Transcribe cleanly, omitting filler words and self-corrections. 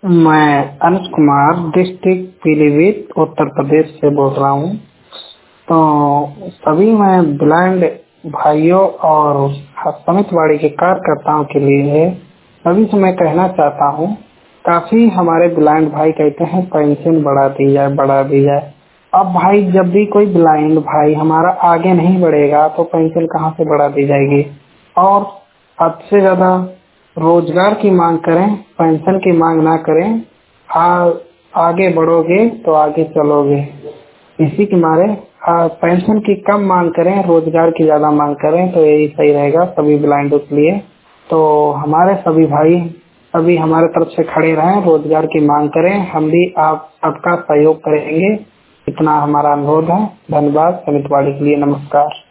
मैं अंश कुमार डिस्ट्रिक्ट पीलीभीत उत्तर प्रदेश से बोल रहा हूँ। तो सभी मैं ब्लाइंड भाइयों और समितवाड़ी के कार्यकर्ताओं के लिए सभी से मैं कहना चाहता हूँ, काफी हमारे ब्लाइंड भाई कहते हैं पेंशन बढ़ा दी जाए, बढ़ा दी जाए। अब भाई जब भी कोई ब्लाइंड भाई हमारा आगे नहीं बढ़ेगा तो पेंशन कहाँ से बढ़ा दी जाएगी। और हद से ज्यादा रोजगार की मांग करें, पेंशन की मांग ना करें। आगे बढ़ोगे तो आगे चलोगे। इसी के मारे पेंशन की कम मांग करें, रोजगार की ज्यादा मांग करें तो यही सही रहेगा सभी ब्लाइंडों के लिए। तो हमारे सभी भाई सभी हमारे तरफ से खड़े रहें, रोजगार की मांग करें, हम भी आप सबका सहयोग करेंगे। इतना हमारा अनुरोध है। धन्यवाद। समितवाड़ी के लिए नमस्कार।